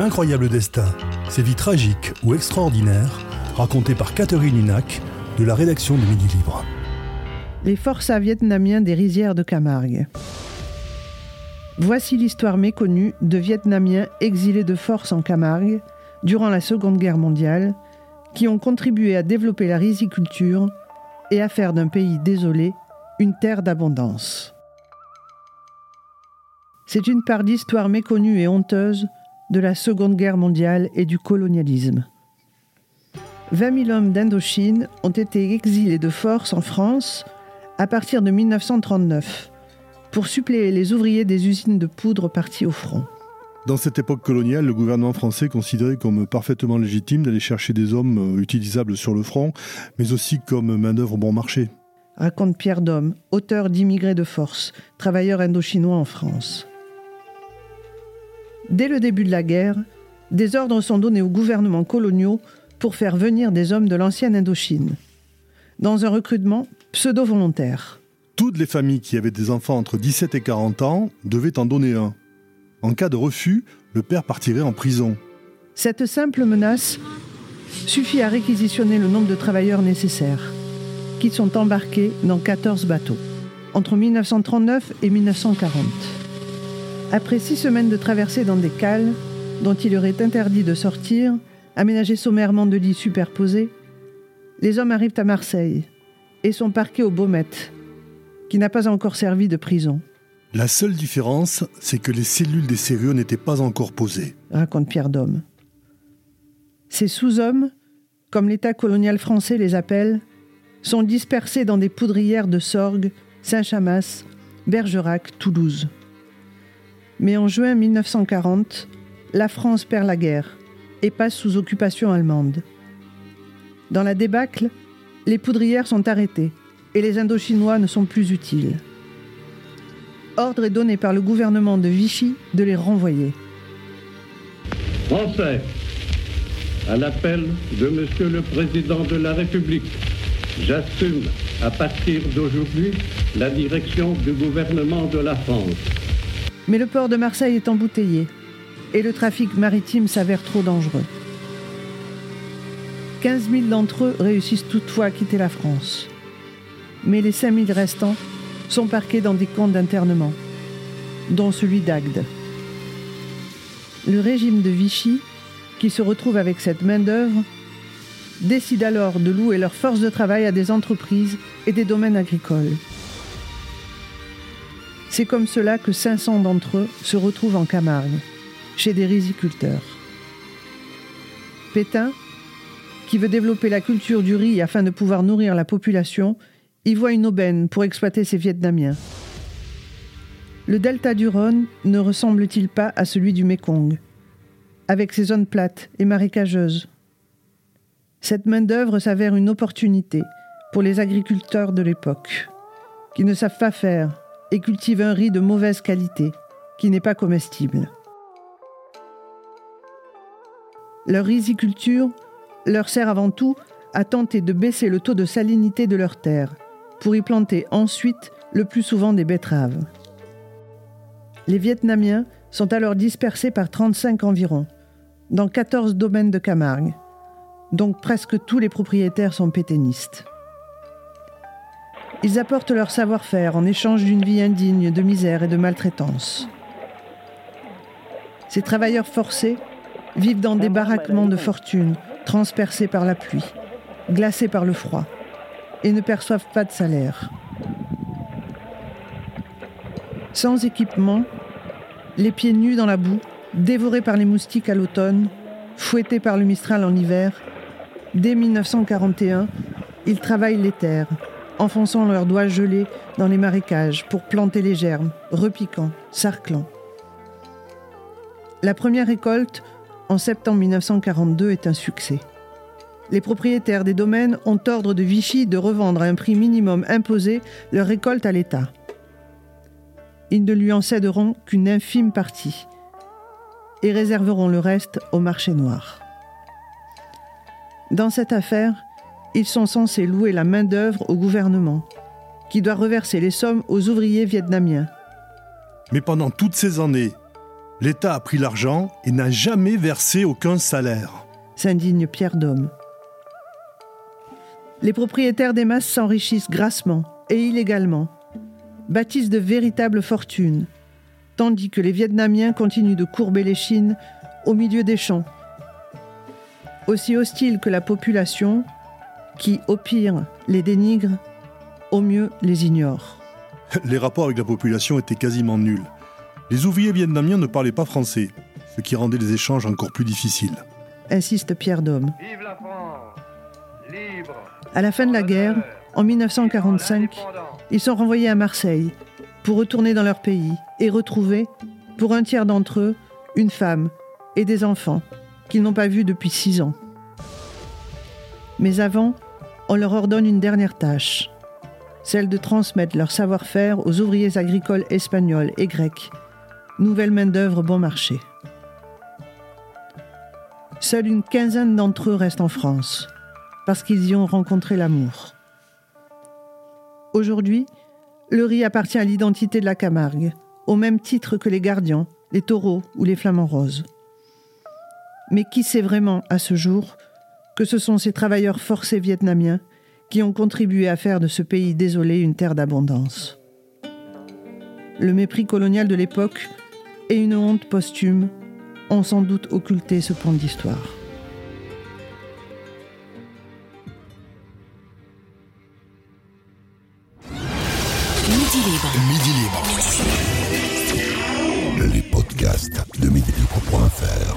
Incroyable destin, ces vies tragiques ou extraordinaires, racontées par Catherine Hunac de la rédaction de Midi Libre. Les forçats vietnamiens des rizières de Camargue. Voici l'histoire méconnue de Vietnamiens exilés de force en Camargue durant la Seconde Guerre mondiale, qui ont contribué à développer la riziculture et à faire d'un pays désolé une terre d'abondance. C'est une part d'histoire méconnue et honteuse de la Seconde Guerre mondiale et du colonialisme. 20 000 hommes d'Indochine ont été exilés de force en France à partir de 1939 pour suppléer les ouvriers des usines de poudre partis au front. Dans cette époque coloniale, le gouvernement français considérait comme parfaitement légitime d'aller chercher des hommes utilisables sur le front, mais aussi comme main-d'œuvre bon marché. Raconte Pierre Dôme, auteur d'Immigrés de force, travailleur indochinois en France. Dès le début de la guerre, des ordres sont donnés aux gouvernements coloniaux pour faire venir des hommes de l'ancienne Indochine, dans un recrutement pseudo-volontaire. Toutes les familles qui avaient des enfants entre 17 et 40 ans devaient en donner un. En cas de refus, le père partirait en prison. Cette simple menace suffit à réquisitionner le nombre de travailleurs nécessaires, qui sont embarqués dans 14 bateaux, entre 1939 et 1940. Après 6 semaines de traversée dans des cales, dont il leur est interdit de sortir, aménagés sommairement de lits superposés, les hommes arrivent à Marseille et sont parqués au Baumette, qui n'a pas encore servi de prison. La seule différence, c'est que les cellules des sérieux n'étaient pas encore posées, raconte Pierre Dôme. Ces sous-hommes, comme l'État colonial français les appelle, sont dispersés dans des poudrières de Sorgues, Saint-Chamas, Bergerac, Toulouse. Mais en juin 1940, la France perd la guerre et passe sous occupation allemande. Dans la débâcle, les poudrières sont arrêtées et les Indochinois ne sont plus utiles. Ordre est donné par le gouvernement de Vichy de les renvoyer. Français, à l'appel de Monsieur le Président de la République, j'assume à partir d'aujourd'hui la direction du gouvernement de la France. Mais le port de Marseille est embouteillé et le trafic maritime s'avère trop dangereux. 15 000 d'entre eux réussissent toutefois à quitter la France. Mais les 5 000 restants sont parqués dans des camps d'internement, dont celui d'Agde. Le régime de Vichy, qui se retrouve avec cette main-d'œuvre, décide alors de louer leur force de travail à des entreprises et des domaines agricoles. C'est comme cela que 500 d'entre eux se retrouvent en Camargue, chez des riziculteurs. Pétain, qui veut développer la culture du riz afin de pouvoir nourrir la population, y voit une aubaine pour exploiter ces Vietnamiens. Le delta du Rhône ne ressemble-t-il pas à celui du Mékong, avec ses zones plates et marécageuses? Cette main-d'œuvre s'avère une opportunité pour les agriculteurs de l'époque, qui ne savent pas faire et cultivent un riz de mauvaise qualité, qui n'est pas comestible. Leur riziculture leur sert avant tout à tenter de baisser le taux de salinité de leurs terres, pour y planter ensuite le plus souvent des betteraves. Les Vietnamiens sont alors dispersés par 35 environ, dans 14 domaines de Camargue, donc presque tous les propriétaires sont pétainistes. Ils apportent leur savoir-faire en échange d'une vie indigne de misère et de maltraitance. Ces travailleurs forcés vivent dans des baraquements de fortune, transpercés par la pluie, glacés par le froid, et ne perçoivent pas de salaire. Sans équipement, les pieds nus dans la boue, dévorés par les moustiques à l'automne, fouettés par le Mistral en hiver, dès 1941, ils travaillent les terres, enfonçant leurs doigts gelés dans les marécages pour planter les germes, repiquant, sarclant. La première récolte, en septembre 1942, est un succès. Les propriétaires des domaines ont ordre de Vichy de revendre à un prix minimum imposé leur récolte à l'État. Ils ne lui en céderont qu'une infime partie et réserveront le reste au marché noir. Dans cette affaire, ils sont censés louer la main-d'œuvre au gouvernement, qui doit reverser les sommes aux ouvriers vietnamiens. Mais pendant toutes ces années, L'État a pris l'argent et n'a jamais versé aucun salaire. S'indigne Pierre Daume. Les propriétaires des masses s'enrichissent grassement et illégalement, bâtissent de véritables fortunes, tandis que les Vietnamiens continuent de courber l'échine au milieu des champs. Aussi hostiles que la population, qui, au pire, les dénigre, au mieux les ignore. Les rapports avec la population étaient quasiment nuls. Les ouvriers vietnamiens ne parlaient pas français, ce qui rendait les échanges encore plus difficiles. Insiste Pierre Daume. Vive la France, libre. À la fin de la guerre, en 1945, ils sont renvoyés à Marseille pour retourner dans leur pays et retrouver, pour un tiers d'entre eux, une femme et des enfants qu'ils n'ont pas vus depuis 6 ans. Mais avant, on leur ordonne une dernière tâche, celle de transmettre leur savoir-faire aux ouvriers agricoles espagnols et grecs, nouvelle main-d'œuvre bon marché. Seule une quinzaine d'entre eux restent en France, parce qu'ils y ont rencontré l'amour. Aujourd'hui, le riz appartient à l'identité de la Camargue, au même titre que les gardians, les taureaux ou les flamants roses. Mais qui sait vraiment, à ce jour, que ce sont ces travailleurs forcés vietnamiens qui ont contribué à faire de ce pays désolé une terre d'abondance. Le mépris colonial de l'époque et une honte posthume ont sans doute occulté ce pan d'histoire. Midi Libre. Les podcasts de midilibre.fr.